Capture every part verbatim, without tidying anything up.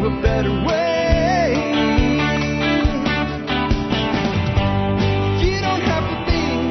a better way. You don't have to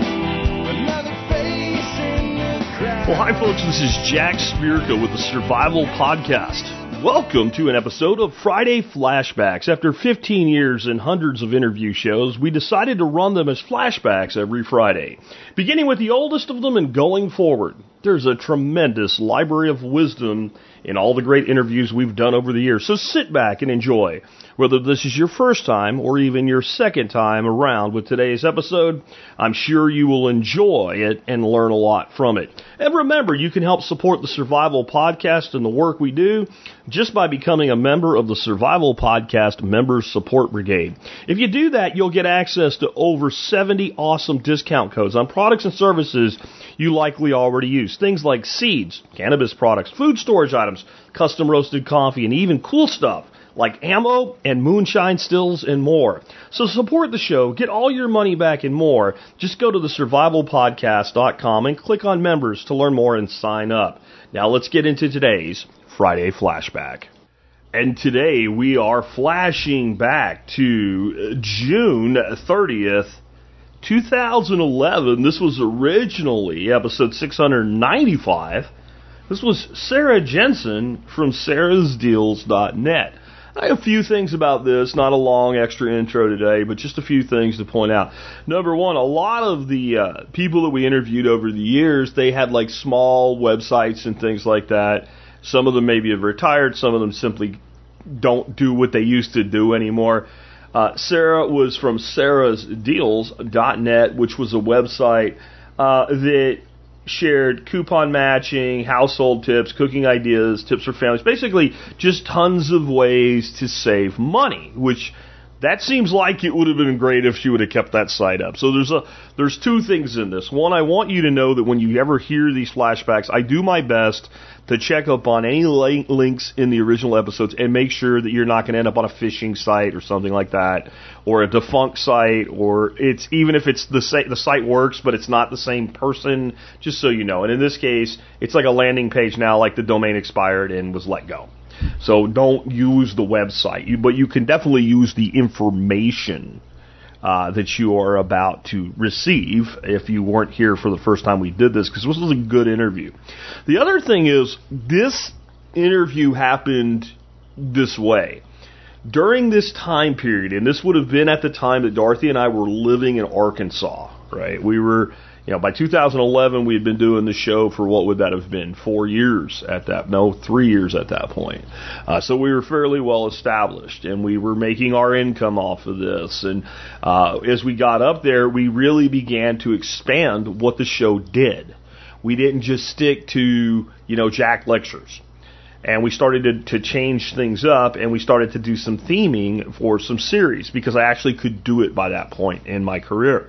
be another face in the crowd. Well, hi folks, this is Jack Spirko with the Survival Podcast. Welcome to an episode of Friday Flashbacks. After fifteen years and hundreds of interview shows, we decided to run them as flashbacks every Friday, beginning with the oldest of them and going forward. There's a tremendous library of wisdom in all the great interviews we've done over the years, so sit back and enjoy. Whether this is your first time or even your second time around with today's episode, I'm sure you will enjoy it and learn a lot from it. And remember, you can help support the Survival Podcast and the work we do just by becoming a member of the Survival Podcast Members Support Brigade. If you do that, you'll get access to over seventy awesome discount codes on products and services you likely already use. Things like seeds, cannabis products, food storage items, custom roasted coffee, and even cool stuff like ammo and moonshine stills and more. So support the show, get all your money back and more. Just go to the survival podcast dot com and click on members to learn more and sign up. Now let's get into today's Friday Flashback. And today we are flashing back to June thirtieth, two thousand eleven. This was originally episode six hundred ninety-five. This was Sarah Jensen from sarahs deals dot net. I have a few things about this, not a long extra intro today, but just a few things to point out. Number one, a lot of the uh, people that we interviewed over the years, they had like small websites and things like that. Some of them maybe have retired, some of them simply don't do what they used to do anymore. Uh, Sarah was from sarahs deals dot net, which was a website uh, that shared coupon matching, household tips, cooking ideas, tips for families, basically just tons of ways to save money, which that seems like it would have been great if she would have kept that site up. So there's a there's two things in this. One, I want you to know that when you ever hear these flashbacks, I do my best to check up on any link, links in the original episodes and make sure that you're not going to end up on a phishing site or something like that, or a defunct site, or it's even if it's the sa- the site works but it's not the same person, just so you know. And in this case, it's like a landing page now, like the domain expired and was let go. So don't use the website, you, but you can definitely use the information uh, that you are about to receive if you weren't here for the first time we did this, because this was a good interview. The other thing is, this interview happened this way. During this time period, and this would have been at the time that Dorothy and I were living in Arkansas, right? We were, you know, by two thousand eleven, we had been doing the show for what would that have been? Four years at that, no, three years at that point. Uh, so we were fairly well established, and we were making our income off of this. And uh, as we got up there, we really began to expand what the show did. We didn't just stick to, you know, Jack lectures. And we started to, to change things up, and we started to do some theming for some series, because I actually could do it by that point in my career.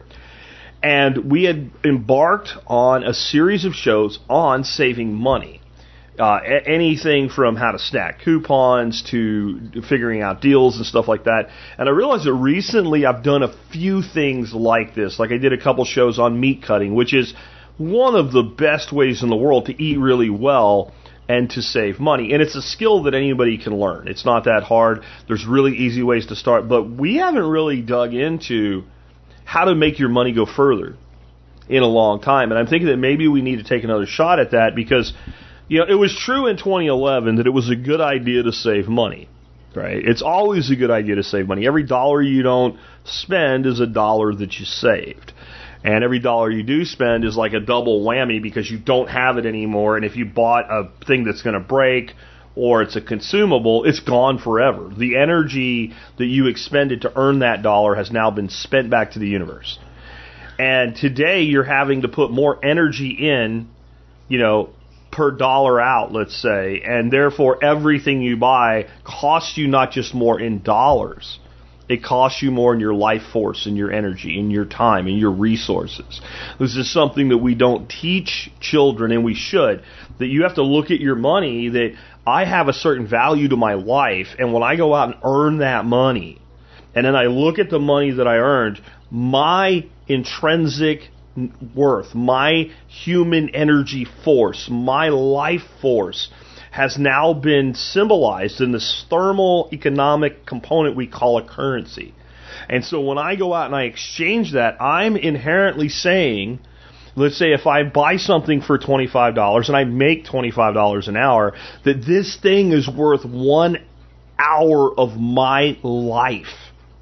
And we had embarked on a series of shows on saving money. Uh, anything from how to stack coupons to figuring out deals and stuff like that. And I realized that recently I've done a few things like this. Like I did a couple shows on meat cutting, which is one of the best ways in the world to eat really well and to save money. And it's a skill that anybody can learn. It's not that hard. There's really easy ways to start. But we haven't really dug into how to make your money go further in a long time. And I'm thinking that maybe we need to take another shot at that, because, you know, it was true in twenty eleven that it was a good idea to save money, right? It's always a good idea to save money. Every dollar you don't spend is a dollar that you saved. And every dollar you do spend is like a double whammy, because you don't have it anymore. And if you bought a thing that's going to break, or it's a consumable, it's gone forever. The energy that you expended to earn that dollar has now been spent back to the universe. And today you're having to put more energy in, you know, per dollar out, let's say, and therefore everything you buy costs you not just more in dollars. It costs you more in your life force, in your energy, in your time, in your resources. This is something that we don't teach children, and we should. That you have to look at your money, that I have a certain value to my life, and when I go out and earn that money, and then I look at the money that I earned, my intrinsic worth, my human energy force, my life force has now been symbolized in this thermal economic component we call a currency. And so when I go out and I exchange that, I'm inherently saying, let's say if I buy something for twenty-five dollars and I make twenty-five dollars an hour, that this thing is worth one hour of my life.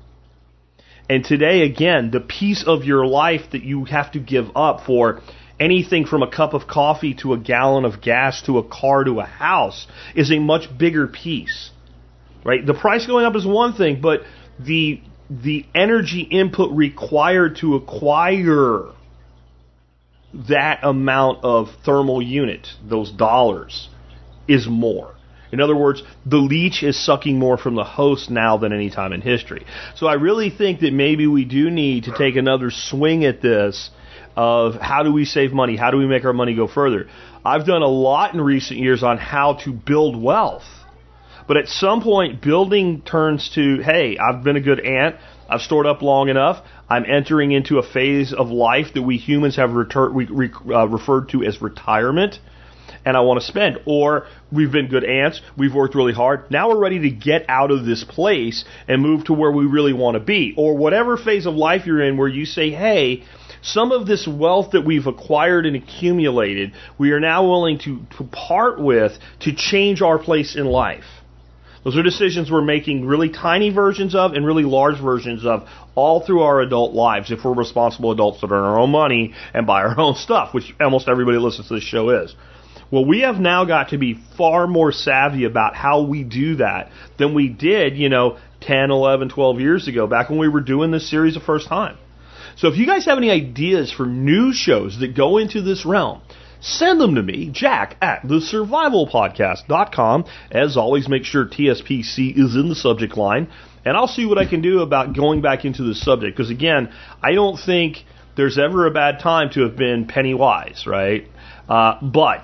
And today, again, the piece of your life that you have to give up for anything from a cup of coffee to a gallon of gas to a car to a house is a much bigger piece, right? The price going up is one thing, but the the energy input required to acquire that amount of thermal unit, those dollars, is more. In other words, the leech is sucking more from the host now than any time in history. So I really think that maybe we do need to take another swing at this of how do we save money? How do we make our money go further? I've done a lot in recent years on how to build wealth. But at some point, building turns to, hey, I've been a good ant. I've stored up long enough. I'm entering into a phase of life that we humans have retur- we, re- uh, referred to as retirement, and I want to spend. Or we've been good ants. We've worked really hard. Now we're ready to get out of this place and move to where we really want to be. Or whatever phase of life you're in where you say, hey, some of this wealth that we've acquired and accumulated, we are now willing to, to part with to change our place in life. Those are decisions we're making really tiny versions of and really large versions of all through our adult lives if we're responsible adults that earn our own money and buy our own stuff, which almost everybody that listens to this show is. Well, we have now got to be far more savvy about how we do that than we did, you know, ten, eleven, twelve years ago, back when we were doing this series the first time. So if you guys have any ideas for new shows that go into this realm, send them to me, Jack at the survival podcast dot com. As always, make sure T S P C is in the subject line, and I'll see what I can do about going back into the subject. Because again, I don't think there's ever a bad time to have been penny wise, right? Uh, but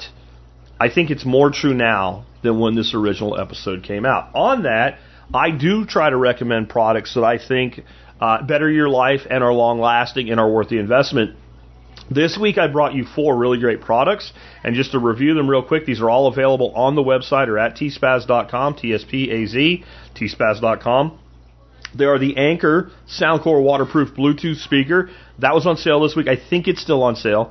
I think it's more true now than when this original episode came out. On that, I do try to recommend products that I think uh, better your life and are long-lasting and are worth the investment. This week I brought you four really great products, and just to review them real quick, these are all available on the website or at T spaz dot com, T S P A Z, T spaz dot com. They are the Anker Soundcore waterproof Bluetooth speaker. That was on sale this week. I think it's still on sale.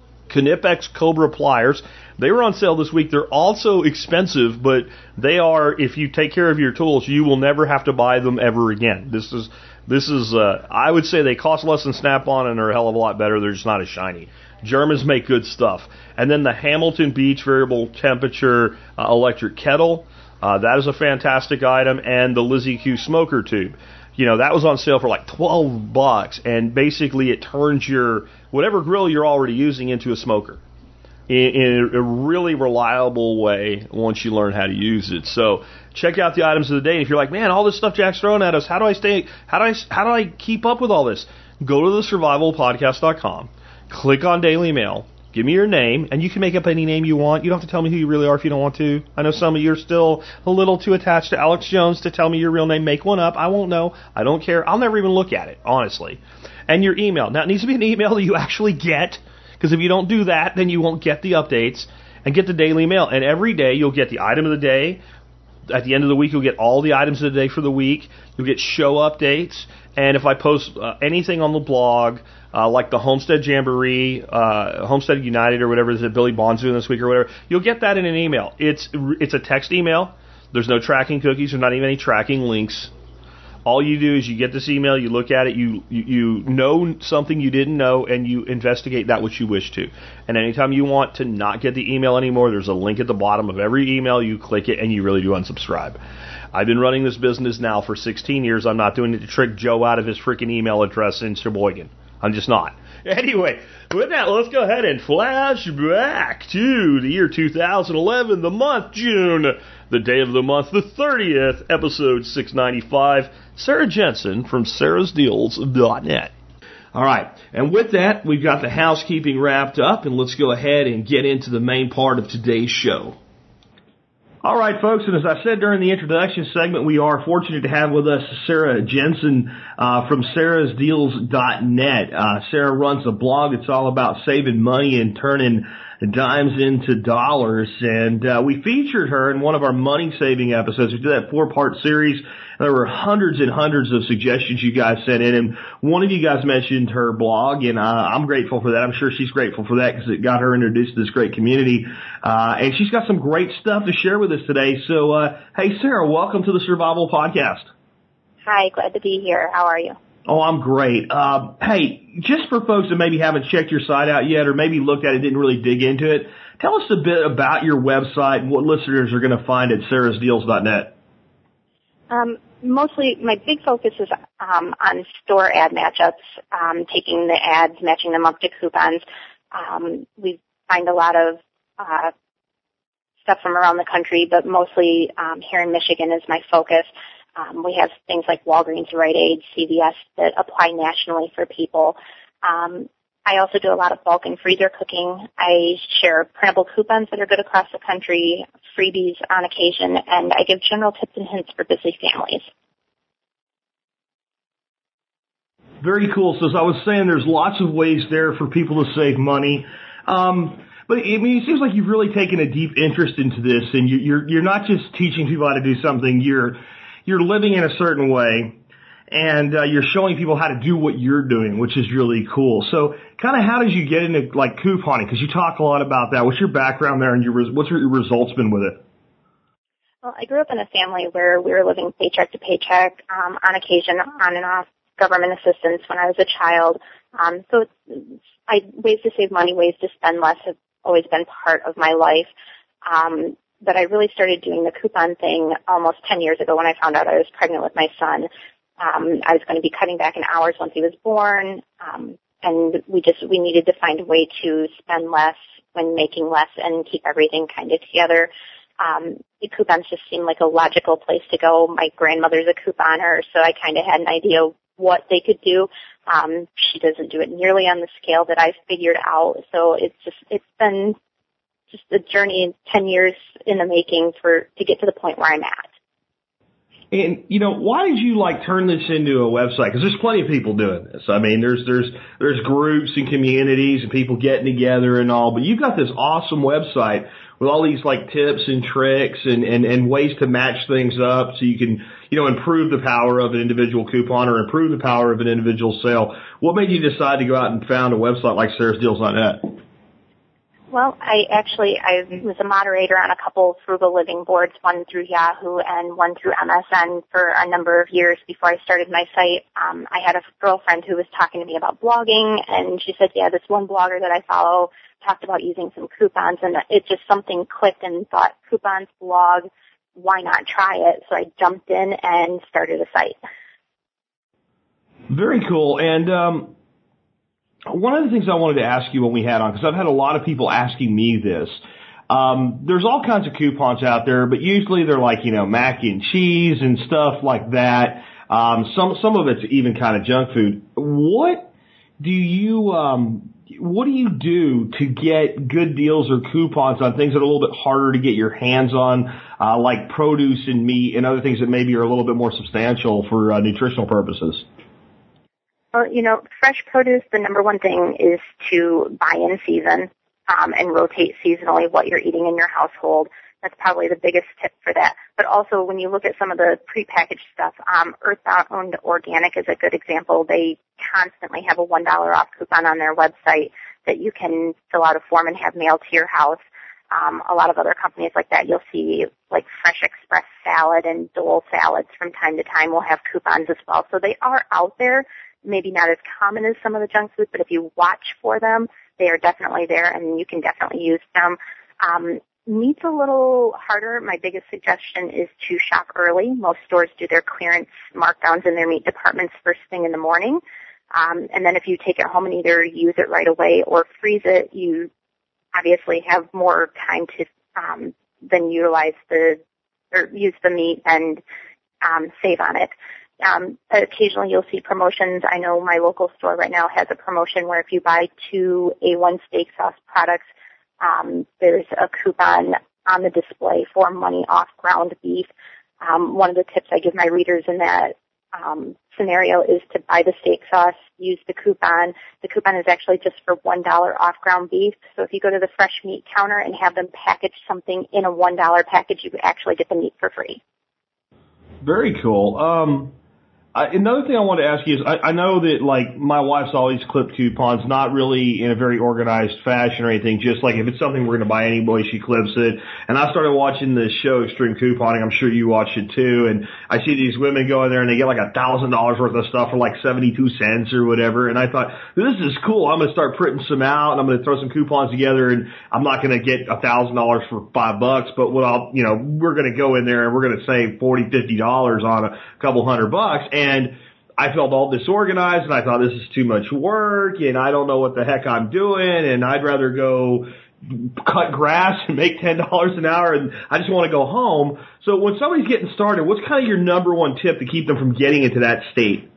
Knipex Cobra pliers. They were on sale this week. They're also expensive, but they are, if you take care of your tools, you will never have to buy them ever again. This is This is, uh, I would say they cost less than Snap-on and are a hell of a lot better. They're just not as shiny. Germans make good stuff. And then the Hamilton Beach variable temperature uh, electric kettle. Uh, that is a fantastic item. And the Lizzie Q smoker tube. You know, that was on sale for like twelve bucks. And basically it turns your, whatever grill you're already using into a smoker in, in a really reliable way once you learn how to use it. So check out the items of the day. And if you're like, man, all this stuff Jack's throwing at us, how do I stay, how do I, how do I keep up with all this? Go to the survival podcast dot com, click on Daily Mail, give me your name, and you can make up any name you want. You don't have to tell me who you really are if you don't want to. I know some of you are still a little too attached to Alex Jones to tell me your real name. Make one up. I won't know. I don't care. I'll never even look at it, honestly. And your email. Now, it needs to be an email that you actually get, because if you don't do that, then you won't get the updates. And get the Daily Mail. And every day you'll get the item of the day. At the end of the week, you'll get all the items of the day for the week. You'll get show updates. And if I post uh, anything on the blog, uh, like the Homestead Jamboree, uh, Homestead United or whatever that Billy Bond's doing this week or whatever, you'll get that in an email. It's it's a text email. There's no tracking cookies. There's not even any tracking links. All you do is you get this email, you look at it, you, you you know something you didn't know, and you investigate that which you wish to. And anytime you want to not get the email anymore, there's a link at the bottom of every email. You click it, and you really do unsubscribe. I've been running this business now for sixteen years. I'm not doing it to trick Joe out of his freaking email address in Sheboygan. I'm just not. Anyway, with that, let's go ahead and flash back to the year two thousand eleven, the month June, the day of the month, the thirtieth, episode six ninety-five. Sarah Jensen from sarahs deals dot net. All right, and with that, we've got the housekeeping wrapped up, and let's go ahead and get into the main part of today's show. All right, folks, and as I said during the introduction segment, we are fortunate to have with us Sarah Jensen uh, from sarahs deals dot net. Uh, Sarah runs a blog that's all about saving money and turning dimes into dollars. And uh, we featured her in one of our money-saving episodes. We did that four-part series. There were hundreds and hundreds of suggestions you guys sent in, and one of you guys mentioned her blog, and uh, I'm grateful for that. I'm sure she's grateful for that because it got her introduced to this great community. Uh, and she's got some great stuff to share with us today. So, uh, hey, Sarah, welcome to the Survival Podcast. Hi, glad to be here. How are you? Oh, I'm great. Uh, hey, just for folks that maybe haven't checked your site out yet or maybe looked at it, didn't really dig into it, tell us a bit about your website and what listeners are going to find at sarahs deals dot net. Um, mostly, my big focus is um, on store ad matchups, um, taking the ads, matching them up to coupons. Um, we find a lot of uh, stuff from around the country, but mostly um, here in Michigan is my focus. Um, we have things like Walgreens, Rite Aid, C V S that apply nationally for people. Um, I also do a lot of bulk and freezer cooking. I share printable coupons that are good across the country, freebies on occasion, and I give general tips and hints for busy families. Very cool. So as I was saying, there's lots of ways there for people to save money. Um, but I mean, it seems like you've really taken a deep interest into this, and you, you're you're not just teaching people how to do something. You're you're living in a certain way, and uh, you're showing people how to do what you're doing, which is really cool. So kind of how did you get into, like, couponing? Because you talk a lot about that. What's your background there, and your what's your results been with it? Well, I grew up in a family where we were living paycheck to paycheck, um, on occasion, on and off government assistance when I was a child. Um, so it's, I, ways to save money, ways to spend less have always been part of my life. Um, but I really started doing the coupon thing almost ten years ago when I found out I was pregnant with my son. Um, I was going to be cutting back in hours once he was born, um, and we just we needed to find a way to spend less when making less and keep everything kind of together. Um, the coupons just seemed like a logical place to go. My grandmother's a couponer, so I kind of had an idea what they could do. Um, she doesn't do it nearly on the scale that I figured out, so it's just it's been just a journey, ten years in the making for to get to the point where I'm at. And, you know, why did you, like, turn this into a website? Because there's plenty of people doing this. I mean, there's there's there's groups and communities and people getting together and all. But you've got this awesome website with all these, like, tips and tricks and, and, and ways to match things up so you can, you know, improve the power of an individual coupon or improve the power of an individual sale. What made you decide to go out and found a website like sarahs deals dot net? Well, I actually, I was a moderator on a couple frugal living boards, one through Yahoo and one through M S N for a number of years before I started my site. Um, I had a girlfriend who was talking to me about blogging, and she said, yeah, this one blogger that I follow talked about using some coupons, and it just something clicked and thought, coupons, blog, why not try it? So I jumped in and started a site. Very cool. And, um, one of the things I wanted to ask you when we had on, because I've had a lot of people asking me this, um, there's all kinds of coupons out there, but usually they're like, you know, mac and cheese and stuff like that. Um, some, some of it's even kind of junk food. What do you, um, what do you do to get good deals or coupons on things that are a little bit harder to get your hands on, uh, like produce and meat and other things that maybe are a little bit more substantial for uh, nutritional purposes? Well, you know, fresh produce, the number one thing is to buy in season um, and rotate seasonally what you're eating in your household. That's probably the biggest tip for that. But also, when you look at some of the prepackaged stuff, um, Earthbound Organic is a good example. They constantly have a one dollar off coupon on their website that you can fill out a form and have mailed to your house. Um, a lot of other companies like that, you'll see like Fresh Express Salad and Dole Salads from time to time will have coupons as well. So they are out there. Maybe not as common as some of the junk food, but if you watch for them, they are definitely there, and you can definitely use them. Um, meat's a little harder. My biggest suggestion is to shop early. Most stores do their clearance markdowns in their meat departments first thing in the morning. Um, and then if you take it home and either use it right away or freeze it, you obviously have more time to um, then utilize the or use the meat and um, save on it. Um, occasionally you'll see promotions. I know my local store right now has a promotion where if you buy two A one steak sauce products, um, there's a coupon on the display for money off ground beef. Um, one of the tips I give my readers in that um, scenario is to buy the steak sauce, use the coupon. The coupon is actually just for one dollar off ground beef. So if you go to the fresh meat counter and have them package something in a one dollar package, you actually get the meat for free. Very cool. Um, I, another thing I wanted to ask you is I, I know that, like, my wife's always clipped coupons, not really in a very organized fashion or anything, just like if it's something we're going to buy anyway, she clips it. And I started watching the show Extreme Couponing. I'm sure you watch it too. And I see these women go in there and they get like a thousand dollars worth of stuff for like seventy-two cents or whatever. And I thought, this is cool. I'm going to start printing some out and I'm going to throw some coupons together, and I'm not going to get a thousand dollars for five bucks, but what I'll, you know, we're going to go in there and we're going to save forty, fifty dollars on a couple hundred bucks. And I felt all disorganized, and I thought, this is too much work, and I don't know what the heck I'm doing, and I'd rather go cut grass and make ten dollars an hour, and I just want to go home. So when somebody's getting started, what's kind of your number one tip to keep them from getting into that state?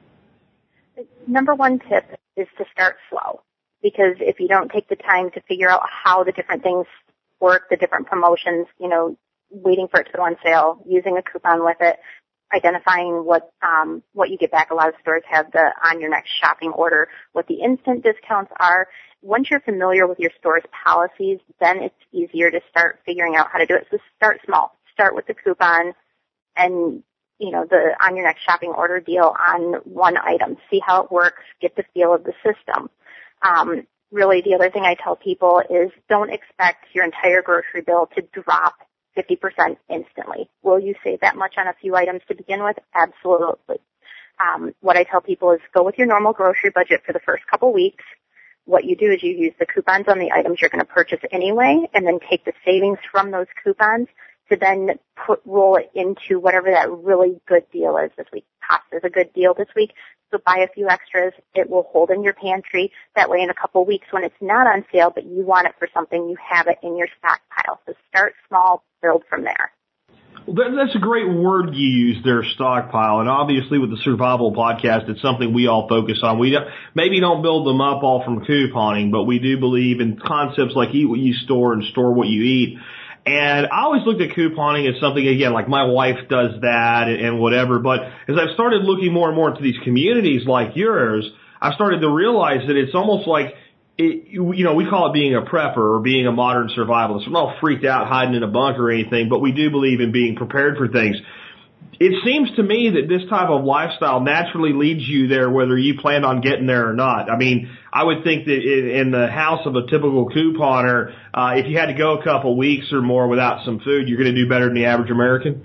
Number one tip is to start slow, because if you don't take the time to figure out how the different things work, the different promotions, you know, waiting for it to go on sale, using a coupon with it, identifying what um, what you get back. A lot of stores have the on your next shopping order, what the instant discounts are. Once you're familiar with your store's policies, then it's easier to start figuring out how to do it. So start small. Start with the coupon and, you know, the on your next shopping order deal on one item. See how it works. Get the feel of the system. Um, really, the other thing I tell people is don't expect your entire grocery bill to drop fifty percent instantly. Will you save that much on a few items to begin with? Absolutely. Um, what I tell people is go with your normal grocery budget for the first couple weeks. What you do is you use the coupons on the items you're going to purchase anyway, and then take the savings from those coupons to then put, roll it into whatever that really good deal is this week. Pasta is a good deal this week, so buy a few extras. It will hold in your pantry. That way in a couple weeks when it's not on sale, but you want it for something, you have it in your stockpile. So start small, build from there. Well, that, that's a great word you use there, stockpile. And obviously with the Survival Podcast, it's something we all focus on. We don't, maybe don't build them up all from couponing, but we do believe in concepts like eat what you store and store what you eat. And I always looked at couponing as something, again, like my wife does that and, and whatever. But as I've started looking more and more into these communities like yours, I've started to realize that it's almost like, it, you know, we call it being a prepper or being a modern survivalist. We're not freaked out hiding in a bunker or anything, but we do believe in being prepared for things. It seems to me that this type of lifestyle naturally leads you there whether you plan on getting there or not. I mean, I would think that in the house of a typical couponer, uh, if you had to go a couple weeks or more without some food, you're going to do better than the average American?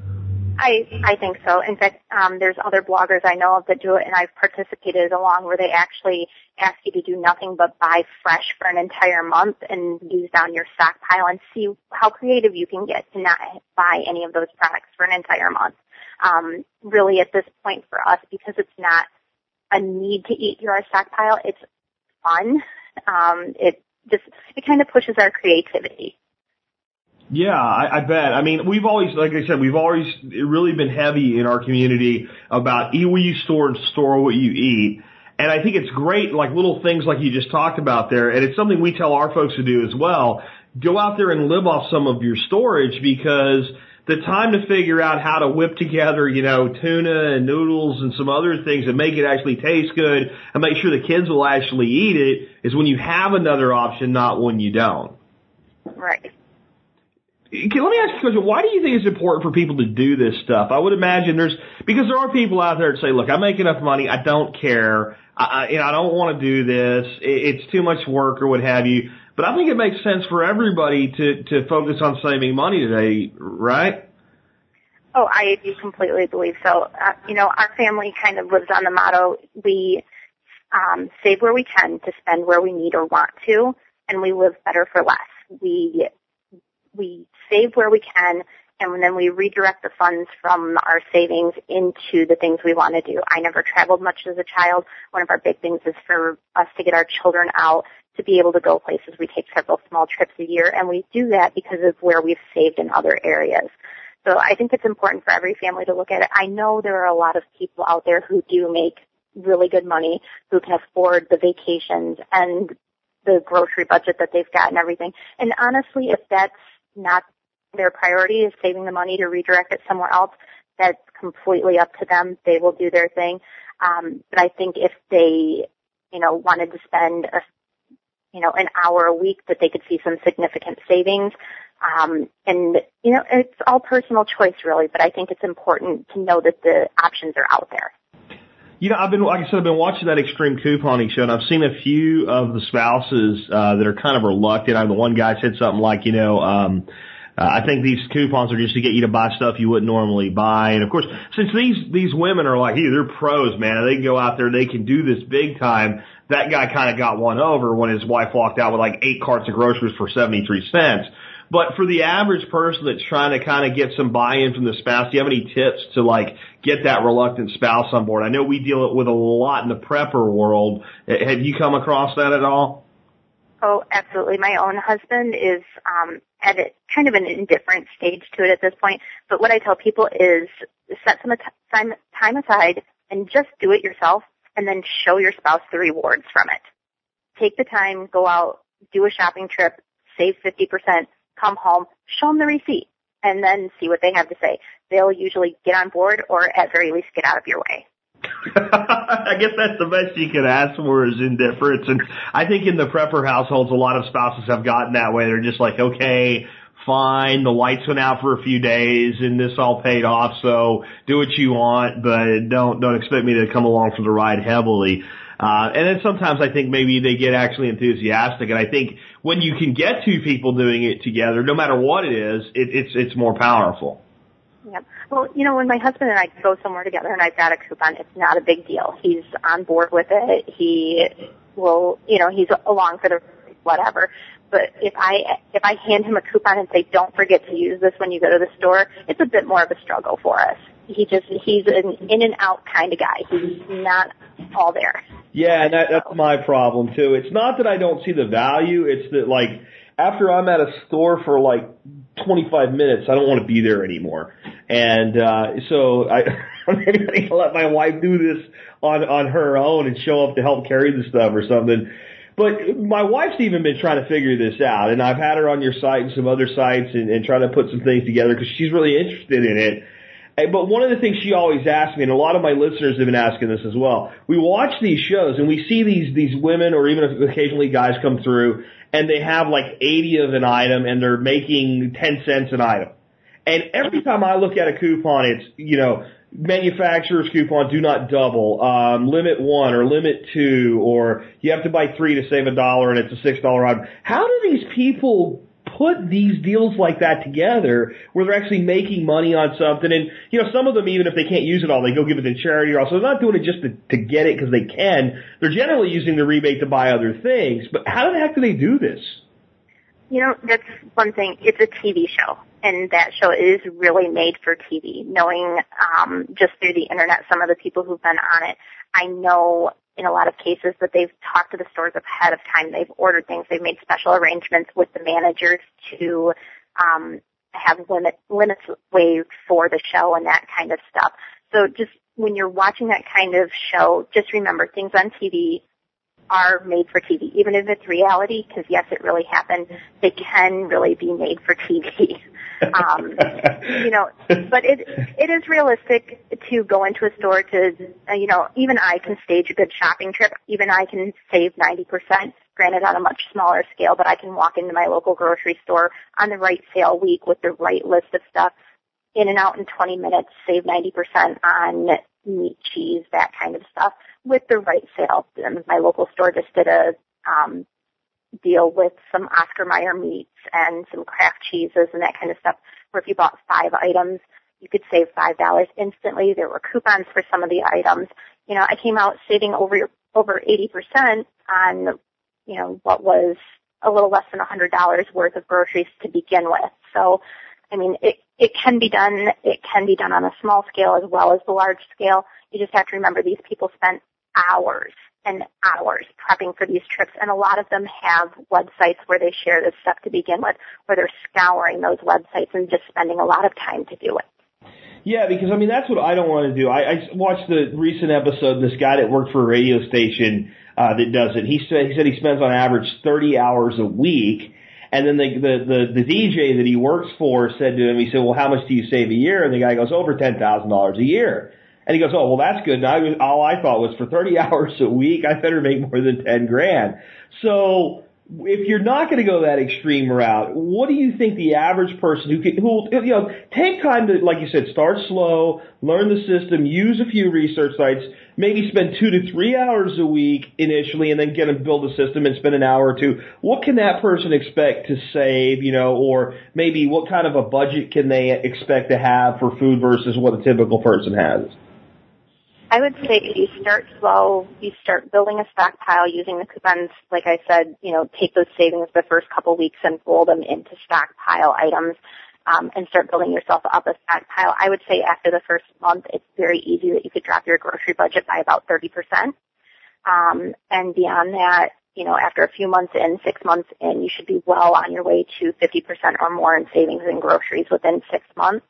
I I think so. In fact, um, there's other bloggers I know of that do it, and I've participated along where they actually ask you to do nothing but buy fresh for an entire month and use down your stockpile and see how creative you can get to not buy any of those products for an entire month. Um, really, at this point for us, because it's not a need to eat through our stockpile, it's fun. Um, it just it kind of pushes our creativity. Yeah, I, I bet. I mean, we've always, like I said, we've always really been heavy in our community about eat what you store and store what you eat. And I think it's great, like little things like you just talked about there. And it's something we tell our folks to do as well. Go out there and live off some of your storage, because the time to figure out how to whip together, you know, tuna and noodles and some other things that make it actually taste good and make sure the kids will actually eat it is when you have another option, not when you don't. Right. Okay, let me ask you a question. Why do you think it's important for people to do this stuff? I would imagine there's, because there are people out there that say, look, I make enough money, I don't care, I, you know, I don't want to do this, it's too much work or what have you. But I think it makes sense for everybody to, to focus on saving money today, right? Oh, I do completely believe so. Uh, you know, our family kind of lives on the motto, we um, save where we can to spend where we need or want to, and we live better for less. We we save where we can, and then we redirect the funds from our savings into the things we want to do. I never traveled much as a child. One of our big things is for us to get our children out to be able to go places. We take several small trips a year, and we do that because of where we've saved in other areas. So I think it's important for every family to look at it. I know there are a lot of people out there who do make really good money, who can afford the vacations and the grocery budget that they've got and everything. And honestly, if that's not their priority, is saving the money to redirect it somewhere else, that's completely up to them. They will do their thing. Um, but I think if they, you know, wanted to spend a, you know, an hour a week, that they could see some significant savings. Um, and, you know, it's all personal choice, really, but I think it's important to know that the options are out there. You know, I've been, like I said, I've been watching that extreme couponing show, and I've seen a few of the spouses uh, that are kind of reluctant. I mean, the one guy said something like, you know, um, uh, I think these coupons are just to get you to buy stuff you wouldn't normally buy. And, of course, since these these women are like, hey, they're pros, man, and they can go out there, they can do this big time, that guy kind of got one over when his wife walked out with like eight carts of groceries for seventy-three cents. But for the average person that's trying to kind of get some buy-in from the spouse, do you have any tips to, like, get that reluctant spouse on board? I know we deal with a lot in the prepper world. Have you come across that at all? Oh, absolutely. My own husband is um, at a, kind of an indifferent stage to it at this point. But what I tell people is set some time, time aside and just do it yourself, and then show your spouse the rewards from it. Take the time, go out, do a shopping trip, save fifty percent. Come home, show them the receipt, and then see what they have to say. They'll usually get on board, or at very least get out of your way. I guess that's the best you could ask for is indifference. And I think in the prepper households, a lot of spouses have gotten that way. They're just like, okay, fine, the lights went out for a few days, and this all paid off, so do what you want, but don't don't expect me to come along for the ride heavily. Uh, and then sometimes I think maybe they get actually enthusiastic, and I think when you can get two people doing it together, no matter what it is, it, it's it's more powerful. Yeah. Well, you know, when my husband and I go somewhere together and I've got a coupon, it's not a big deal. He's on board with it. He will, you know, he's along for the whatever. But if I if I hand him a coupon and say, don't forget to use this when you go to the store, it's a bit more of a struggle for us. He just, he's an in and out kind of guy. He's not all there. Yeah, and that, that's my problem too. It's not that I don't see the value. It's that, like, after I'm at a store for like twenty-five minutes, I don't want to be there anymore. And uh so I, I'm going to let my wife do this on on her own and show up to help carry the stuff or something. But my wife's even been trying to figure this out, and I've had her on your site and some other sites and, and trying to put some things together because she's really interested in it. But one of the things she always asks me, and a lot of my listeners have been asking this as well, we watch these shows and we see these these women or even occasionally guys come through and they have like eighty of an item and they're making ten cents an item. And every time I look at a coupon, it's, you know, manufacturer's coupon, do not double, um, limit one or limit two, or you have to buy three to save a dollar and it's a six dollar item. How do these people put these deals like that together where they're actually making money on something? And, you know, some of them, even if they can't use it all, they go give it to charity or also they're not doing it just to, to get it because they can. They're generally using the rebate to buy other things. But how the heck do they do this? You know, that's one thing. It's a T V show, and that show is really made for T V. Knowing um, just through the internet some of the people who've been on it, I know in a lot of cases that they've talked to the stores ahead of time. They've ordered things. They've made special arrangements with the managers to um, have limit, limits waived for the show and that kind of stuff. So just when you're watching that kind of show, just remember things on T V are made for T V. Even if it's reality, because yes, it really happened, they can really be made for T V. Um, you know, but it it is realistic to go into a store to, uh, you know, even I can stage a good shopping trip. Even I can save ninety percent, granted on a much smaller scale, but I can walk into my local grocery store on the right sale week with the right list of stuff, in and out in twenty minutes, save ninety percent on meat, cheese, that kind of stuff with the right sale. And my local store just did a um, deal with some Oscar Mayer meats and some Kraft cheeses and that kind of stuff, where if you bought five items, you could save five dollars instantly. There were coupons for some of the items. You know, I came out saving over over eighty percent on, you know, what was a little less than one hundred dollars worth of groceries to begin with. So, I mean, it, it can be done. It can be done on a small scale as well as the large scale. You just have to remember these people spent hours and hours prepping for these trips, and a lot of them have websites where they share this stuff to begin with, where they're scouring those websites and just spending a lot of time to do it. Yeah, because, I mean, that's what I don't want to do. I, I watched the recent episode, this guy that worked for a radio station uh, that does it. He said, he said he spends on average thirty hours a week, And then the, the, the, the D J that he works for said to him, he said, well, how much do you save a year? And the guy goes, over ten thousand dollars a year. And he goes, oh, well, that's good. And I was, all I thought was for thirty hours a week, I better make more than ten grand. So if you're not going to go that extreme route, what do you think the average person who can, who, you know, take time to, like you said, start slow, learn the system, use a few research sites, maybe spend two to three hours a week initially, and then get and build a system and spend an hour or two. What can that person expect to save, you know, or maybe what kind of a budget can they expect to have for food versus what a typical person has? I would say if you start slow, you start building a stockpile using the coupons. Like I said, you know, take those savings the first couple weeks and roll them into stockpile items, um, and start building yourself up a stockpile. I would say after the first month, it's very easy that you could drop your grocery budget by about thirty percent. Um, and beyond that, you know, after a few months in, six months in, you should be well on your way to fifty percent or more in savings in groceries within six months.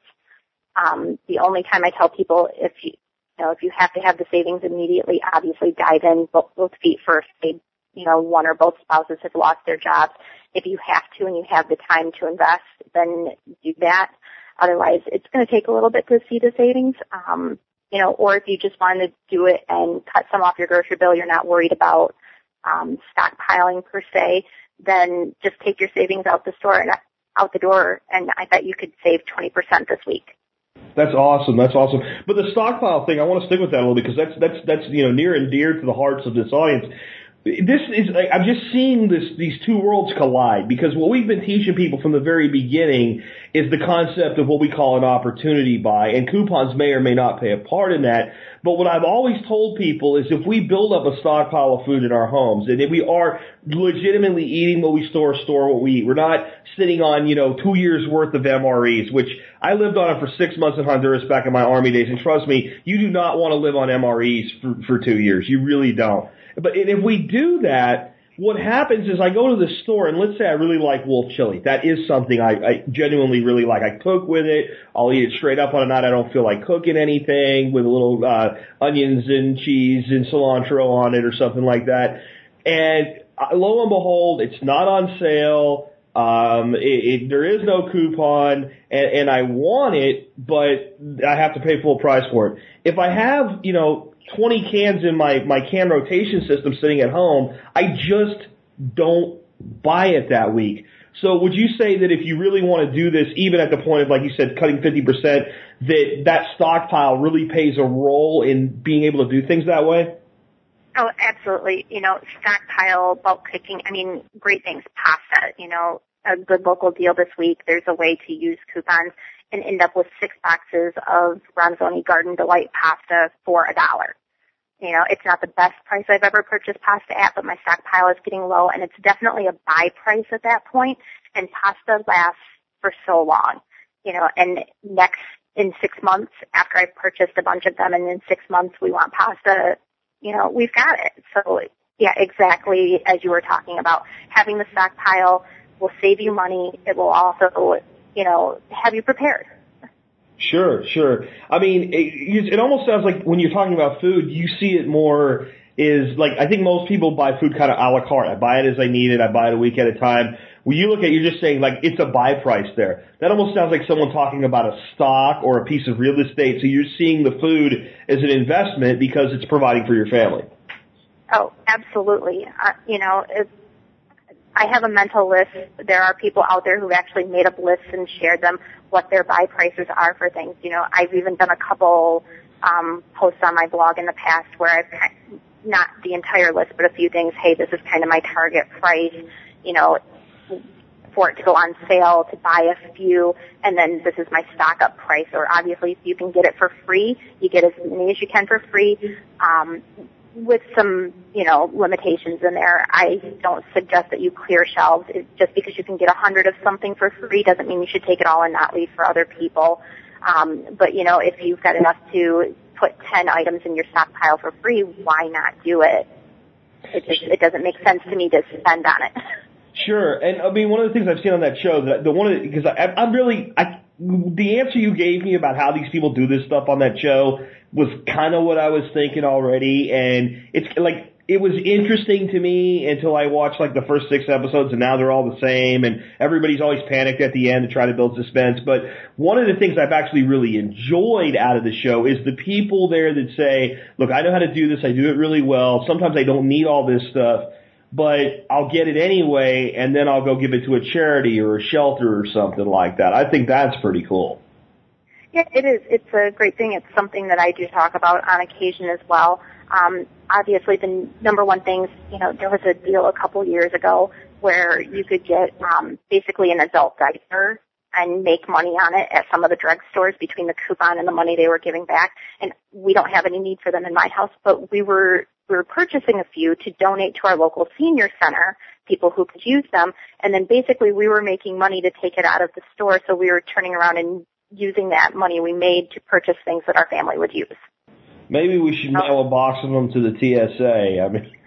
Um, the only time I tell people if you, You know, if you have to have the savings immediately, obviously dive in both, both feet first. They, you know, one or both spouses have lost their jobs. If you have to and you have the time to invest, then do that. Otherwise, it's going to take a little bit to see the savings. Um, you know, or if you just want to do it and cut some off your grocery bill, you're not worried about um, stockpiling per se, then just take your savings out the store and out the door, and I bet you could save twenty percent this week. That's awesome. That's awesome. But the stockpile thing, I want to stick with that a little because that's that's that's you know near and dear to the hearts of this audience. This is I'm just seeing this these two worlds collide because what we've been teaching people from the very beginning is the concept of what we call an opportunity buy, and coupons may or may not play a part in that. But what I've always told people is if we build up a stockpile of food in our homes, and if we are legitimately eating what we store, store what we eat, we're not sitting on, you know, two years worth of M R Es, which I lived on it for six months in Honduras back in my Army days, and trust me, you do not want to live on M R Es for, for two years. You really don't. But if we do that, what happens is I go to the store, and let's say I really like wolf chili. That is something I, I genuinely really like. I cook with it. I'll eat it straight up on a night. I don't feel like cooking anything with a little uh, onions and cheese and cilantro on it or something like that. And uh, lo and behold, it's not on sale. Um, it, it, there is no coupon, and, and I want it, but I have to pay full price for it. If I have, you know, twenty cans in my, my can rotation system sitting at home, I just don't buy it that week. So would you say that if you really want to do this, even at the point of, like you said, cutting fifty percent, that that stockpile really plays a role in being able to do things that way? Oh, absolutely. You know, stockpile, bulk cooking, I mean, great things. Pasta, you know, a good local deal this week. There's a way to use coupons and end up with six boxes of Ronzoni Garden Delight pasta for a dollar. You know, it's not the best price I've ever purchased pasta at, but my stockpile is getting low, and it's definitely a buy price at that point, and pasta lasts for so long. You know, and next, in six months, after I've purchased a bunch of them, and in six months we want pasta, you know, we've got it. So, yeah, exactly as you were talking about. Having the stockpile will save you money. It will also, you know, have you prepared. Sure, sure. I mean, it, it almost sounds like when you're talking about food, you see it more is like, I think most people buy food kind of a la carte. I buy it as I need it. I buy it a week at a time. When you look at it, you're just saying like it's a buy price there. That almost sounds like someone talking about a stock or a piece of real estate. So you're seeing the food as an investment because it's providing for your family. Oh, absolutely. Uh, you know, it's, I have a mental list. There are people out there who've actually made up lists and shared them, what their buy prices are for things. You know, I've even done a couple um, posts on my blog in the past where I've, not the entire list, but a few things. Hey, this is kind of my target price, you know, for it to go on sale, to buy a few, and then this is my stock up price. Or obviously, if you can get it for free, you get as many as you can for free. Um, with some, you know, limitations in there. I don't suggest that you clear shelves. It, just because you can get a hundred of something for free doesn't mean you should take it all and not leave for other people. Um, but, you know, if you've got enough to put ten items in your stockpile for free, why not do it? It just, it doesn't make sense to me to spend on it. Sure. And I mean, one of the things I've seen on that show, that the one, because I, I'm really, I, the answer you gave me about how these people do this stuff on that show was kind of what I was thinking already. And it's like, it was interesting to me until I watched like the first six episodes, and now they're all the same, and everybody's always panicked at the end to try to build suspense. But one of the things I've actually really enjoyed out of the show is the people there that say, look, I know how to do this, I do it really well, sometimes I don't need all this stuff, but I'll get it anyway, and then I'll go give it to a charity or a shelter or something like that. I think that's pretty cool. Yeah, it is. It's a great thing. It's something that I do talk about on occasion as well. Um, obviously, the number one things, you know, there was a deal a couple years ago where you could get um, basically an adult diaper and make money on it at some of the drugstores between the coupon and the money they were giving back. And we don't have any need for them in my house, but we were we were purchasing a few to donate to our local senior center, people who could use them. And then basically we were making money to take it out of the store, so we were turning around and using that money we made to purchase things that our family would use. Maybe we should mail a box of them to the T S A. I mean,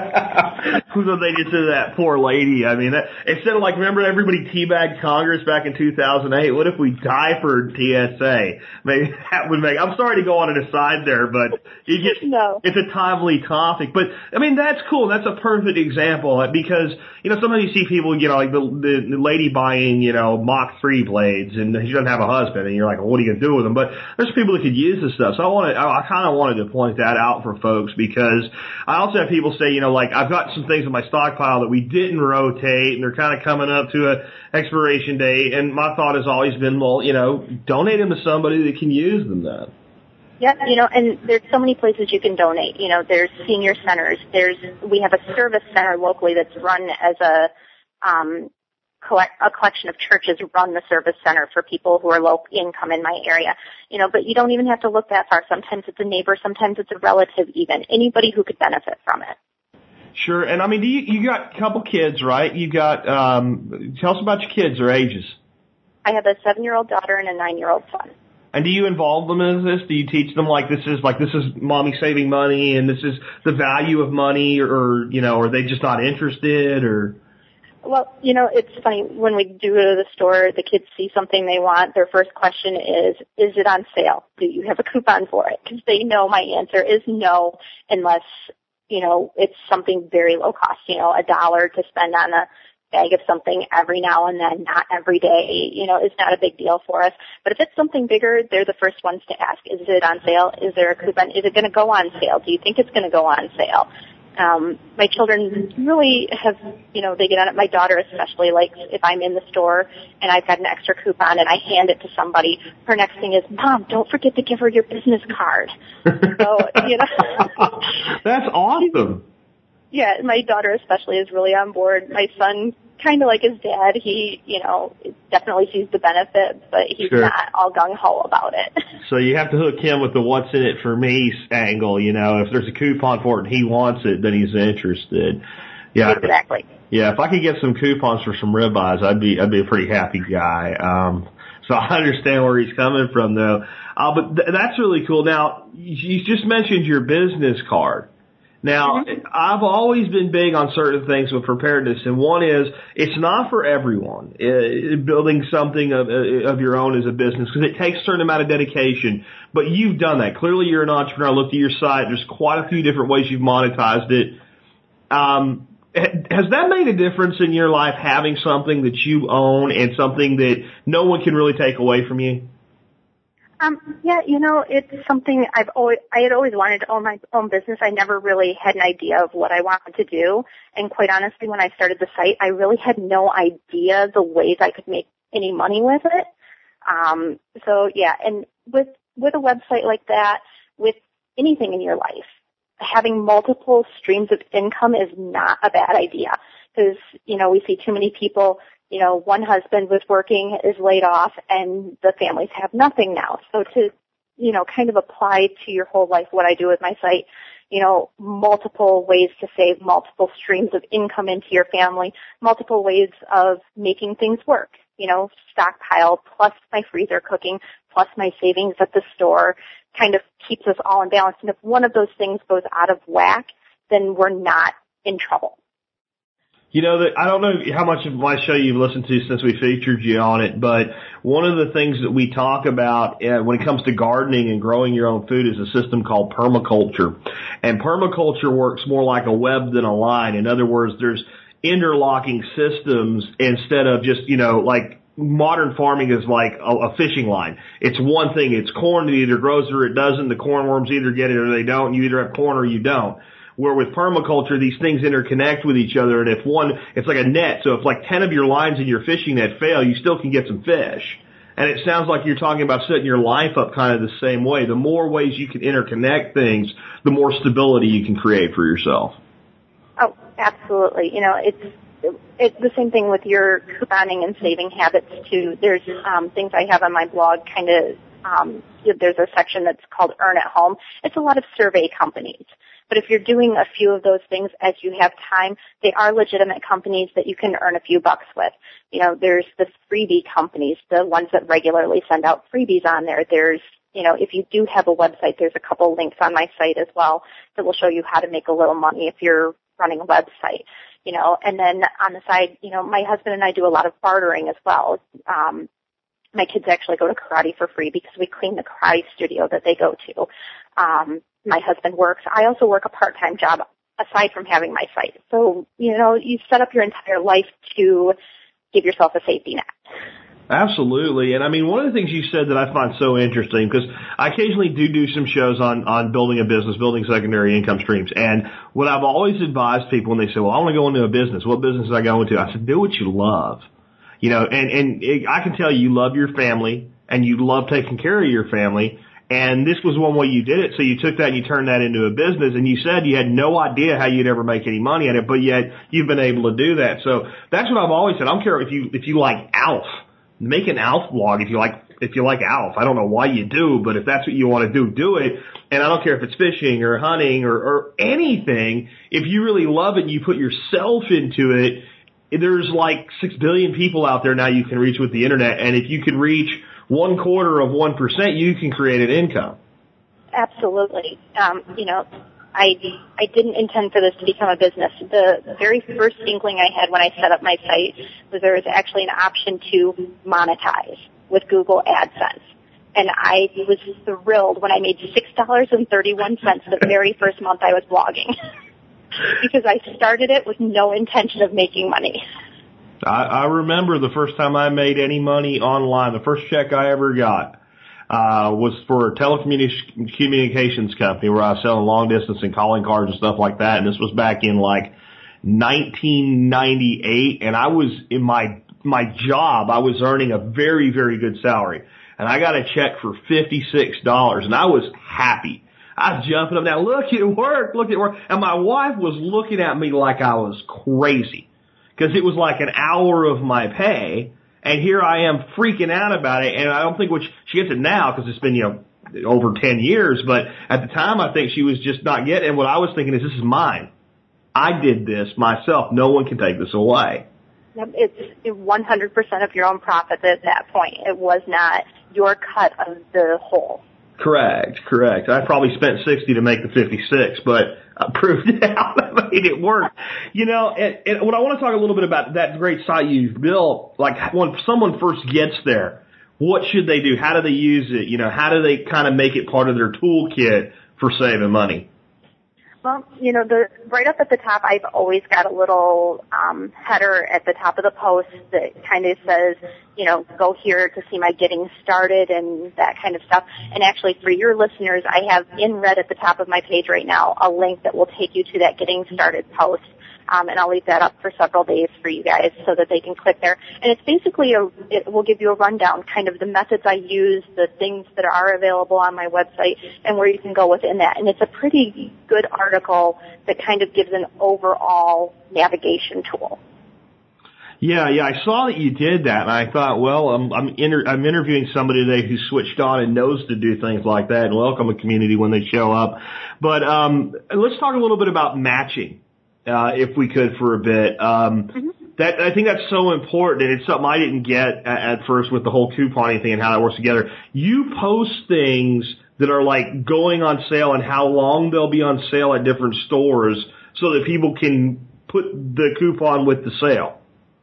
who's what they did to that poor lady? I mean, that, instead of like, remember everybody teabagged Congress back in two thousand eight? What if we diapered T S A? Maybe that would make. I'm sorry to go on an aside there, but you get no. It's a timely topic. But I mean, that's cool. That's a perfect example because you know sometimes you see people, you know, like the the, the lady buying, you know, Mach three blades, and she doesn't have a husband, and you're like, well, what are you gonna do with them? But there's people that could use this stuff. So I want to. I, I kind of wanted to point that out for folks because I also have people say, you know, like I've got some things in my stockpile that we didn't rotate, and they're kind of coming up to a expiration date. And my thought has always been, well, you know, donate them to somebody that can use them then. Yeah, you know, and there's so many places you can donate. You know, there's senior centers. There's we have a service center locally that's run as a um, collect a collection of churches run the service center for people who are low income in my area. You know, but you don't even have to look that far. Sometimes it's a neighbor, sometimes it's a relative, even anybody who could benefit from it. Sure, and I mean, you you got a couple kids, right? You got um, tell us about your kids, their ages. I have a seven-year-old daughter and a nine-year-old son. And do you involve them in this? Do you teach them like this is like this is mommy saving money and this is the value of money, or, or you know, are they just not interested, or? Well, you know, it's funny when we do go to the store, the kids see something they want. Their first question is, "Is it on sale? Do you have a coupon for it?" Because they know my answer is no, unless you know it's something very low cost. You know, a dollar to spend on a bag of something every now and then, not every day, you know, is not a big deal for us. But if it's something bigger, they're the first ones to ask, is it on sale? Is there a coupon? Is it going to go on sale? Do you think it's going to go on sale? Um, my children really have, you know, they get on it. My daughter especially, like if I'm in the store and I've got an extra coupon and I hand it to somebody, her next thing is, Mom, don't forget to give her your business card. So, you know. That's awesome. Yeah, my daughter especially is really on board. My son, kind of like his dad, he, you know, definitely sees the benefit, but he's sure. not all gung-ho about it. So you have to hook him with the what's in it for me angle, you know. If there's a coupon for it and he wants it, then he's interested. Yeah. Exactly. Yeah, if I could get some coupons for some ribeyes, I'd be I'd be a pretty happy guy. Um So I understand where he's coming from, though. Uh, but th- that's really cool. Now, you just mentioned your business card. Now, mm-hmm. I've always been big on certain things with preparedness, and one is it's not for everyone, uh, building something of, uh, of your own as a business, because it takes a certain amount of dedication. But you've done that. Clearly, you're an entrepreneur. I looked at your site. There's quite a few different ways you've monetized it. Um, has that made a difference in your life, having something that you own and something that no one can really take away from you? Um, yeah, you know, it's something I've always, I had always wanted to own my own business. I never really had an idea of what I wanted to do. And quite honestly, when I started the site, I really had no idea the ways I could make any money with it. Um, so yeah, and with, with a website like that, with anything in your life, having multiple streams of income is not a bad idea. Because, you know, we see too many people, you know, one husband was working, is laid off, and the families have nothing now. So to, you know, kind of apply to your whole life what I do with my site, you know, multiple ways to save, multiple streams of income into your family, multiple ways of making things work, you know, stockpile plus my freezer cooking plus my savings at the store kind of keeps us all in balance. And if one of those things goes out of whack, then we're not in trouble. You know, that I don't know how much of my show you've listened to since we featured you on it, but one of the things that we talk about uh, when it comes to gardening and growing your own food is a system called permaculture. And permaculture works more like a web than a line. In other words, there's interlocking systems instead of just, you know, like modern farming is like a, a fishing line. It's one thing. It's corn that either grows or it doesn't. The cornworms either get it or they don't. You either have corn or you don't. Where with permaculture, these things interconnect with each other, and if one, it's like a net, so if like ten of your lines in your fishing net fail, you still can get some fish. And it sounds like you're talking about setting your life up kind of the same way. The more ways you can interconnect things, the more stability you can create for yourself. Oh, absolutely. You know, it's it's the same thing with your couponing and saving habits, too. There's um, things I have on my blog, kind of, um, there's a section that's called Earn at Home. It's a lot of survey companies. But if you're doing a few of those things as you have time, they are legitimate companies that you can earn a few bucks with. You know, there's the freebie companies, the ones that regularly send out freebies on there. There's, you know, if you do have a website, there's a couple links on my site as well that will show you how to make a little money if you're running a website. You know, and then on the side, you know, my husband and I do a lot of bartering as well. Um, my kids actually go to karate for free because we clean the karate studio that they go to. Um, my husband works. I also work a part-time job aside from having my site. So, you know, you set up your entire life to give yourself a safety net. Absolutely. And I mean, one of the things you said that I find so interesting, because I occasionally do do some shows on, on building a business, building secondary income streams. And what I've always advised people when they say, well, I want to go into a business, what business do I go into? I said, do what you love. You know, and, and it, I can tell you love your family and you love taking care of your family. And this was one way you did it. So you took that and you turned that into a business, and you said you had no idea how you'd ever make any money at it, but yet you've been able to do that. So that's what I've always said. I don't care if you, if you like Alf, make an Alf blog if you like, if you like Alf. I don't know why you do, but if that's what you want to do, do it. And I don't care if it's fishing or hunting or, or anything. If you really love it and you put yourself into it, there's like six billion people out there now you can reach with the internet. And if you can reach one quarter of one percent, you can create an income. Absolutely. Um, you know, I I didn't intend for this to become a business. The very first inkling I had when I set up my site was there was actually an option to monetize with Google AdSense. And I was thrilled when I made six dollars and thirty-one cents the very first month I was blogging. Because I started it with no intention of making money. I, I remember the first time I made any money online, the first check I ever got uh was for a telecommunications company where I was selling long distance and calling cards and stuff like that. And this was back in like nineteen ninety-eight. And I was in my my job, I was earning a very, very good salary. And I got a check for fifty-six dollars, and I was happy. I was jumping up and down, look, it worked, look, it worked. And my wife was looking at me like I was crazy. Because it was like an hour of my pay, and here I am freaking out about it, and I don't think, which she gets it now because it's been, you know, over ten years, but at the time I think she was just not getting it, and what I was thinking is, this is mine. I did this myself. No one can take this away. It's one hundred percent of your own profit at that point. It was not your cut of the whole. Correct, correct. I probably spent sixty to make the fifty-six, but I proved it out. I made it work. You know, and, and what I want to talk a little bit about that great site you've built, like when someone first gets there, what should they do? How do they use it? You know, how do they kind of make it part of their toolkit for saving money? Well, you know, the right up at the top, I've always got a little um, header at the top of the post that kind of says, you know, go here to see my getting started and that kind of stuff. And actually, for your listeners, I have in red at the top of my page right now a link that will take you to that getting started post. Um, and I'll leave that up for several days for you guys so that they can click there. And it's basically, a, it will give you a rundown, kind of the methods I use, the things that are available on my website, and where you can go within that. And it's a pretty good article that kind of gives an overall navigation tool. Yeah, yeah, I saw that you did that, and I thought, well, I'm I'm, inter- I'm interviewing somebody today who's switched on and knows to do things like that and welcome a community when they show up. But um, let's talk a little bit about matching. Uh, if we could for a bit. Um, mm-hmm. that, I think that's so important, and it's something I didn't get at, at first with the whole couponing thing and how that works together. You post things that are like going on sale and how long they'll be on sale at different stores so that people can put the coupon with the sale.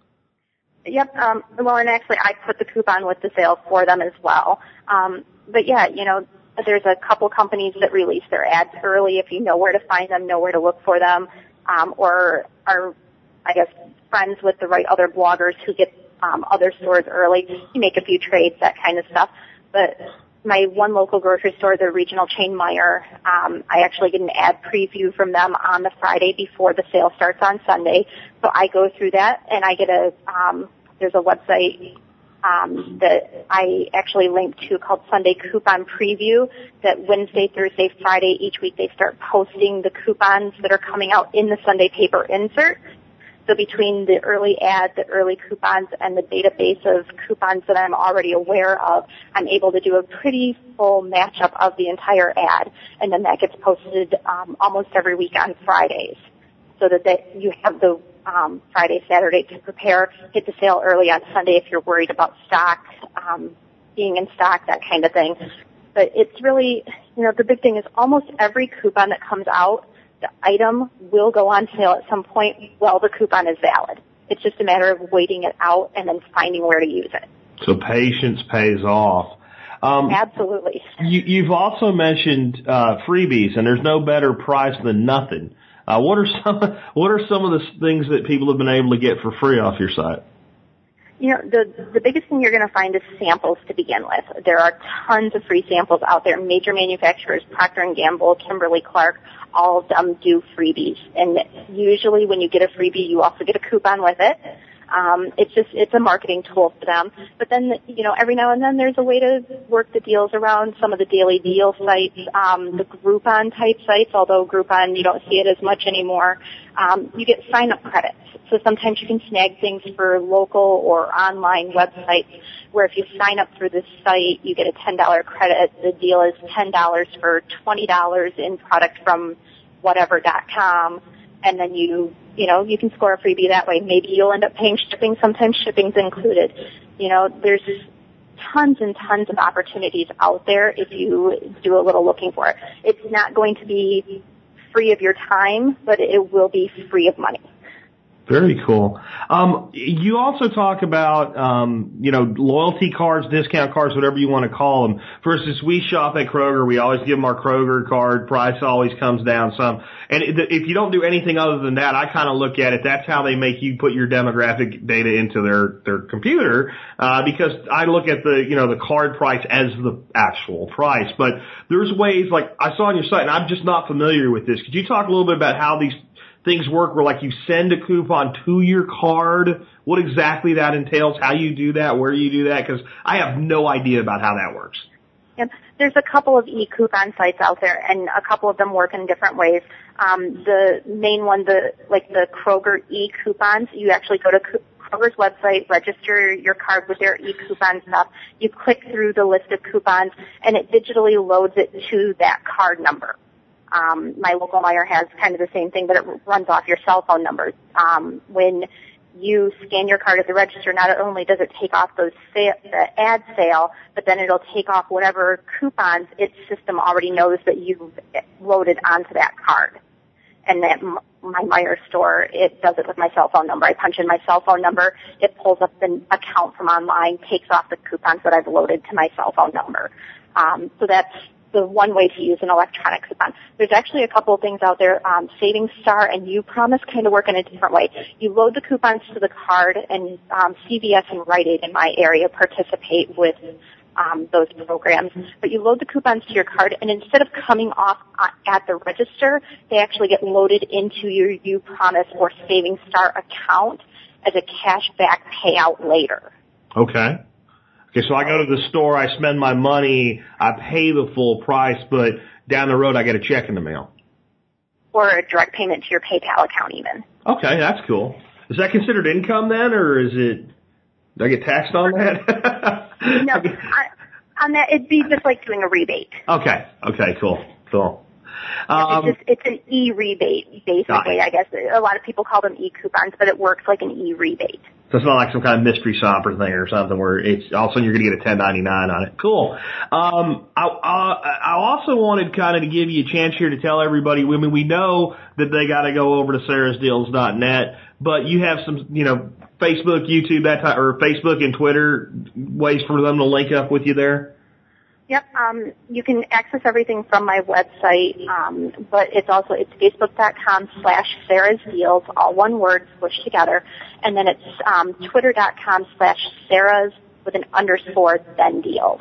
Yep. Um, well, and actually, I put the coupon with the sale for them as well. Um, but yeah, you know, there's a couple companies that release their ads early. If you know where to find them, know where to look for them, um, or are, I guess, friends with the right other bloggers who get um, other stores early. You make a few trades, that kind of stuff. But my one local grocery store, the regional chain Meijer, um, I actually get an ad preview from them on the Friday before the sale starts on Sunday. So I go through that, and I get a um, there's a website um, that I actually link to called Sunday Coupon Preview. That Wednesday, Thursday, Friday each week they start posting the coupons that are coming out in the Sunday paper insert. So between the early ad, the early coupons, and the database of coupons that I'm already aware of, I'm able to do a pretty full matchup of the entire ad, and then that gets posted um, almost every week on Fridays, so that they, you have the um, Friday, Saturday to prepare, hit the sale early on Sunday if you're worried about stock, um, being in stock, that kind of thing. But it's really, you know, the big thing is almost every coupon that comes out, the item will go on sale at some point while the coupon is valid. It's just a matter of waiting it out and then finding where to use it. So patience pays off. Um, Absolutely. You, you've also mentioned uh, freebies, and there's no better price than nothing. Uh, what are some What are some of the things that people have been able to get for free off your site? You know, the the biggest thing you're going to find is samples to begin with. There are tons of free samples out there. Major manufacturers, Procter and Gamble, Kimberly-Clark, all of them do freebies. And usually when you get a freebie, you also get a coupon with it. Um, it's just, it's a marketing tool for them. But then, you know, every now and then there's a way to work the deals around some of the daily deal sites, um, the Groupon type sites, although Groupon, you don't see it as much anymore. Um, you get sign-up credits. So sometimes you can snag things for local or online websites where if you sign up through this site, you get a ten dollars credit. The deal is ten dollars for twenty dollars in product from whatever dot com. And then you, you know, you can score a freebie that way. Maybe you'll end up paying shipping. Sometimes shipping's included. You know, there's tons and tons of opportunities out there if you do a little looking for it. It's not going to be free of your time, but it will be free of money. Very cool. Um, you also talk about, um, you know, loyalty cards, discount cards, whatever you want to call them. For instance, we shop at Kroger. We always give them our Kroger card. Price always comes down some. And if you don't do anything other than that, I kind of look at it. That's how they make you put your demographic data into their, their computer, uh, because I look at the, you know, the card price as the actual price. But there's ways, like I saw on your site, and I'm just not familiar with this. Could you talk a little bit about how these things work where, like, you send a coupon to your card, what exactly that entails, how you do that, where you do that? Because I have no idea about how that works. Yeah, there's a couple of e-coupon sites out there, and a couple of them work in different ways. Um, the main one, the like the Kroger e-coupons, you actually go to Kroger's website, register your card with their e-coupon stuff. You click through the list of coupons, and it digitally loads it to that card number. Um, my local Meijer has kind of the same thing, but it runs off your cell phone numbers. Um, when you scan your card at the register, not only does it take off those sa- the ad sale, but then it'll take off whatever coupons its system already knows that you've loaded onto that card. And that m- my Meijer store, it does it with my cell phone number. I punch in my cell phone number, it pulls up the account from online, takes off the coupons that I've loaded to my cell phone number. Um, so that's the one way to use an electronic coupon. There's actually a couple of things out there. Um, Savings Star and uPromise kind of work in a different way. You load the coupons to the card, and um, C V S and Rite Aid in my area participate with um, those programs. But you load the coupons to your card, and instead of coming off at the register, they actually get loaded into your uPromise or Savings Star account as a cash back payout later. Okay. Okay, so I go to the store, I spend my money, I pay the full price, but down the road I get a check in the mail. Or a direct payment to your PayPal account even. Okay, that's cool. Is that considered income then, or is it, do I get taxed on that? No, I, on that, it'd be just like doing a rebate. Okay, okay, cool, cool. Um, it's just, it's an e-rebate, basically, I guess. A lot of people call them e-coupons, but it works like an e-rebate. So it's not like some kind of mystery shopper thing or something where it's all of a sudden you're going to get a ten ninety-nine on it. Cool. Um, I, I, I also wanted kind of to give you a chance here to tell everybody, I mean, we know that they got to go over to sarahs deals dot net, but you have some, you know, Facebook, YouTube, that type, or Facebook and Twitter ways for them to link up with you there? Yep, um, you can access everything from my website, um, but it's also, it's facebook.com slash Sarah's Deals, all one word, squished together, and then it's um, twitter.com slash Sarah's with an underscore, then Deals.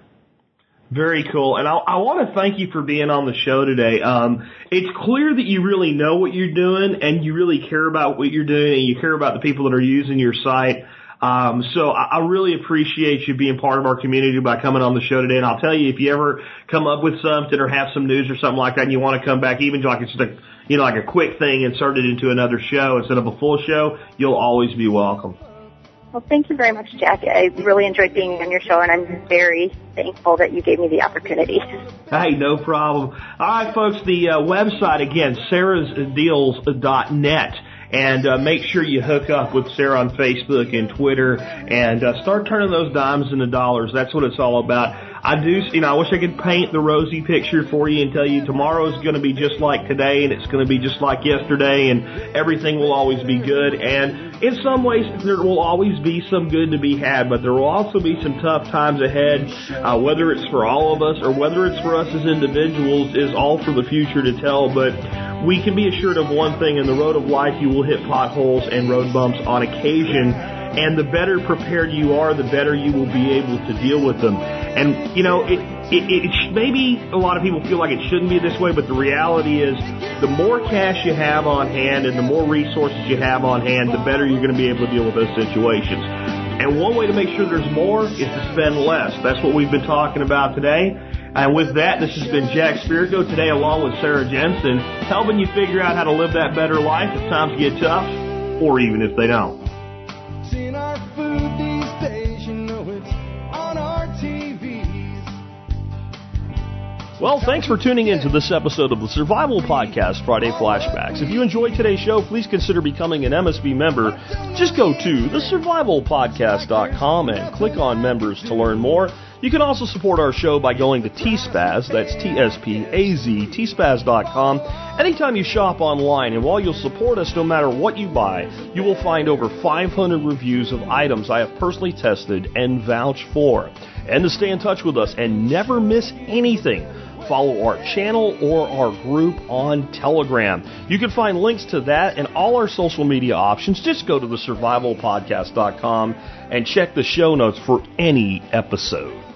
Very cool. And I, I want to thank you for being on the show today. Um, it's clear that you really know what you're doing and you really care about what you're doing and you care about the people that are using your site. Um, so I, I really appreciate you being part of our community by coming on the show today. And I'll tell you, if you ever come up with something or have some news or something like that and you want to come back, even like it's just a, you know, like a quick thing, insert it into another show instead of a full show, you'll always be welcome. Well, thank you very much, Jack. I really enjoyed being on your show, and I'm very thankful that you gave me the opportunity. Hey, no problem. All right, folks, the uh, website, again, sarahs deals dot net. And uh, make sure you hook up with Sarah on Facebook and Twitter and uh, start turning those dimes into dollars. That's what it's all about. I do, you know, I wish I could paint the rosy picture for you and tell you tomorrow is going to be just like today and it's going to be just like yesterday and everything will always be good. And in some ways, there will always be some good to be had, but there will also be some tough times ahead. Uh, whether it's for all of us or whether it's for us as individuals is all for the future to tell. But we can be assured of one thing: in the road of life, you will hit potholes and road bumps on occasion. And the better prepared you are, the better you will be able to deal with them. And, you know, it, it, it maybe a lot of people feel like it shouldn't be this way, but the reality is the more cash you have on hand and the more resources you have on hand, the better you're going to be able to deal with those situations. And one way to make sure there's more is to spend less. That's what we've been talking about today. And with that, this has been Jack Spirko today along with Sarah Jensen, helping you figure out how to live that better life if times get tough, or even if they don't. In our food these days, you know it's on our T Vs. Well, thanks for tuning in to this episode of the Survival Podcast Friday Flashbacks. If you enjoyed today's show, please consider becoming an M S B member. Just go to the survival podcast dot com and click on members to learn more. You can also support our show by going to T Spaz, that's T S P A Z, T Spaz dot com, anytime you shop online. And while you'll support us no matter what you buy, you will find over five hundred reviews of items I have personally tested and vouched for. And to stay in touch with us and never miss anything, follow our channel or our group on Telegram. You can find links to that and all our social media options. Just go to the survival podcast dot com and check the show notes for any episode.